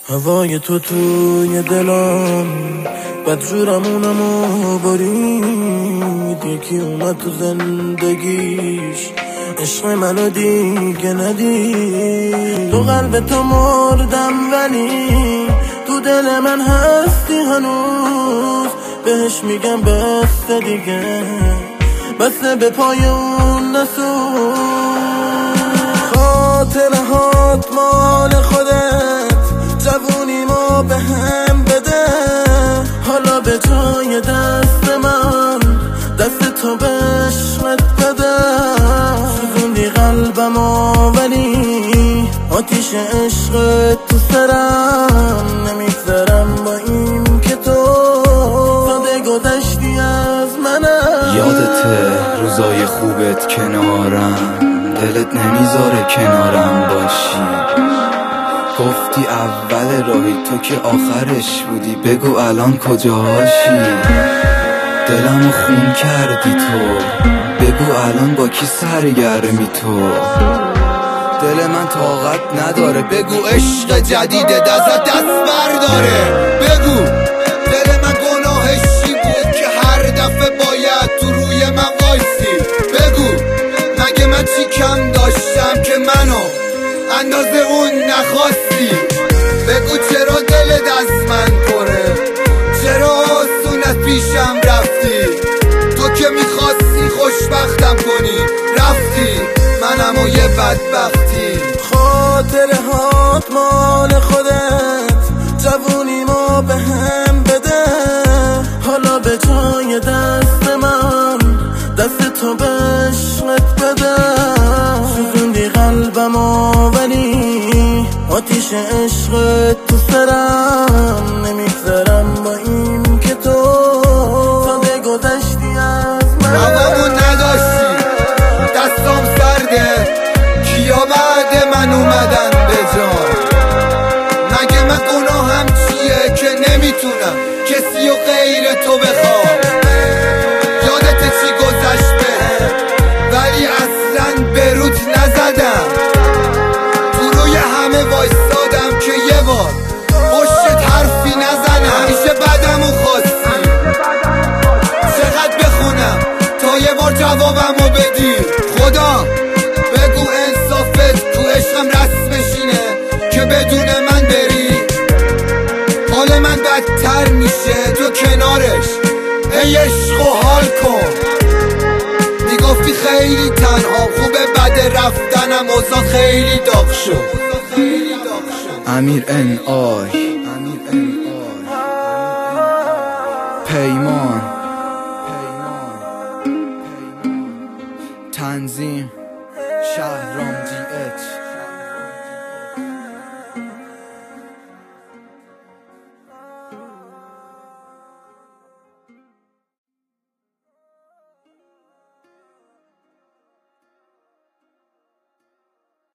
هوای تو توی دلم بدجورمونمو برید. یکی اومد تو زندگیش عشق منو دیگه ندید. تو قلب تو مردم ولی تو دل من هستی هنوز. بهش میگم بس دیگه، بس به پای اون نسوز. خاطره هات مال خودت، جوونی ما به هم بده. حالا به جای دست من دست تو به عشقت بده. سوزوندی قلبمو ولی آتیش عشقت تو سرم نمیگذرم با این که تو ساده گذشتی از منم. یادته روزای خوبت کنارم، دلت نمیذاره کنارم باشی. گفتی اول راهی تو که آخرش بودی، بگو الان کجاشی. دلمو خون کردی تو، بگو الان با کی سرگرمی تو. دل من طاقت نداره، بگو عشق جدیدت ازت دست برداره. بگو دل من گناهش چی بود که هر دفعه باید تو روی من وایسی. بگو مگه من چی کم داشتم که منو اندازه اون نخواستی. بگو چرا دلت از من پره، چرا آسون از پیشم رفتی. تو که میخواستی خوشبختم کنی رفتی، منم و یه بدبختی. خاطره هات مال خودت، جوونی ما به هم بده. حالا به جای دست من دست تو به عشقت بده. سوزوندی قلبمو ولی آتیش عشقت تو سرم نمیگذرم با این که تو ساده گذشتی از من. روامون نداشتی، دستام سرده، کیا بعد من اومدن به جان. مگه من گناهم چیه که نمیتونم کسی و غیر تو بخوام. یادت چی گذشت بهم ولی اصلا به روت نزدم. تو روی همه وایستادم که یه بار پشتت حرفی نزنم. همیشه بدمو خواستی، چقدر بخونم تا یه بار جوابمو بدی. خدا بگو انصافت تو عشقم رسمش اینه که بدون من بری. حال من بدتر میشه تو کنارش، ای عشق و حال کن. میگفتی خیلی تنها خوبه، بد رفتنم اوضاع خیلی داغ شد. امیر ان آی پیمان تنظیم شهرام دی اچ